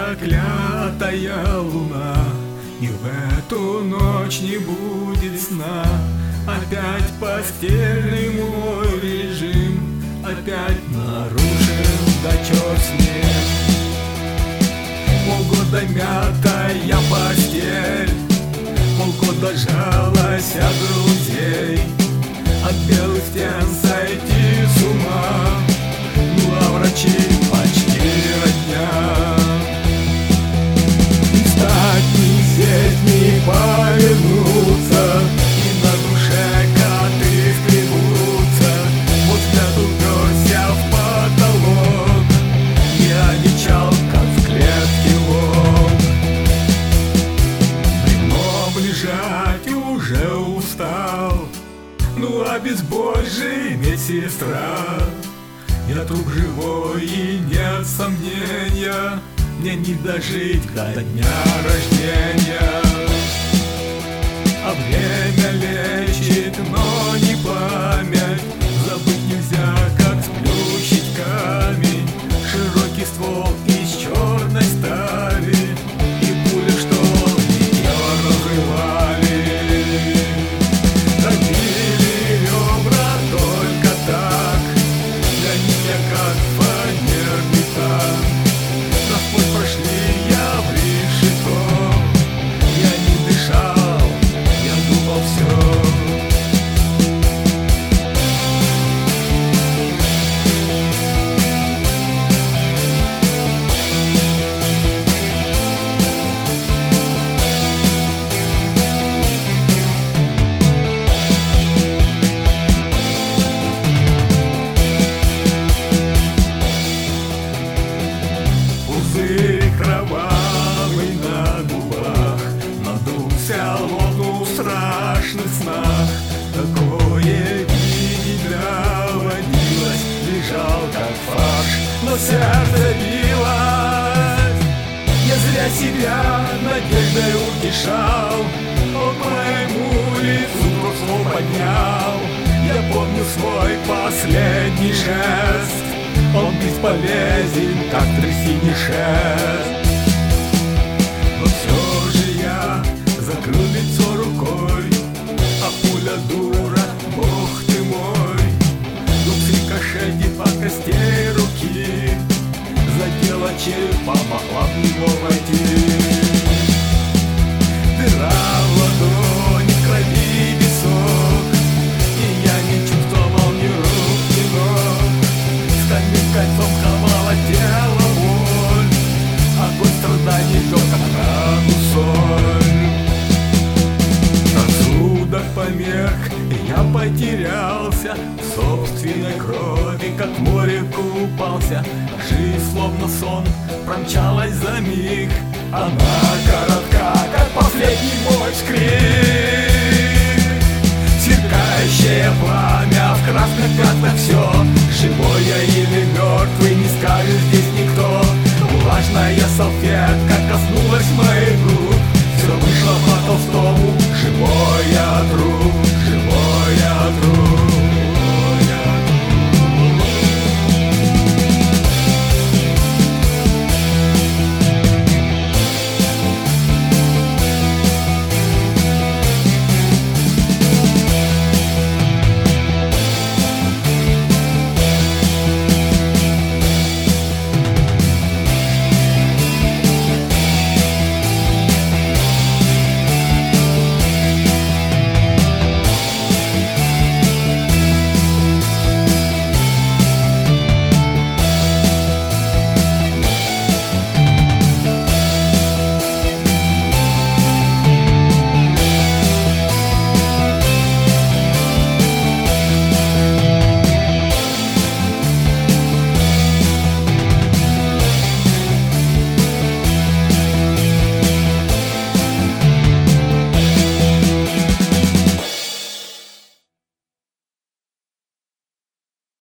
проклятая луна, и в эту ночь не будет сна. Опять постельный мой режим, опять нарушен, да черт с ним. Полгода мятая постель, полгода жалость от друзей, от белых стен сойти с ума. Ну а врачи почти родня. Не встать, не сесть, не повернуться, и на душе коты скребутся. Вот взгляд уперся в потолок, я одичал, как в клетке волк. Бревном лежать уже устал, ну а без Божьей медсестра. Я труп живой и нет сомнения, мне не дожить до дня рождения. А время лечит, но не память. Забыть нельзя, как сплющить камень. Широкий ствол из черной стали, и пули, что ее разрывали. Пробили ребра только так, для меня как фанерный танк. Насквозь прошли я в решето, я не дышал, я думал все. Пузырь кровавый на губах, надулся лоб в страшных снах. Такое видеть доводилось, лежал как фарш, но сердце билось. Я зря себя надеждой утешал, он по моему лицу прошло поднял. Я помню свой последний жест, он бесполезен, как трясиний шест. Но все же я закрыл лицо рукой, а пуля дура, бог ты мой. Дух рикошетит по костей руки, задела черепа, могла в него войти. Дыра в ладони, в крови песок, и я не чувствовал ни рук, ни ног. Стальным кольцом сковала тело боль, огонь страданий жёг как рану соль. Рассудок померк, и я потерялся в собственной крови, как в море купался. Жизнь словно сон промчалась за миг, она коротка.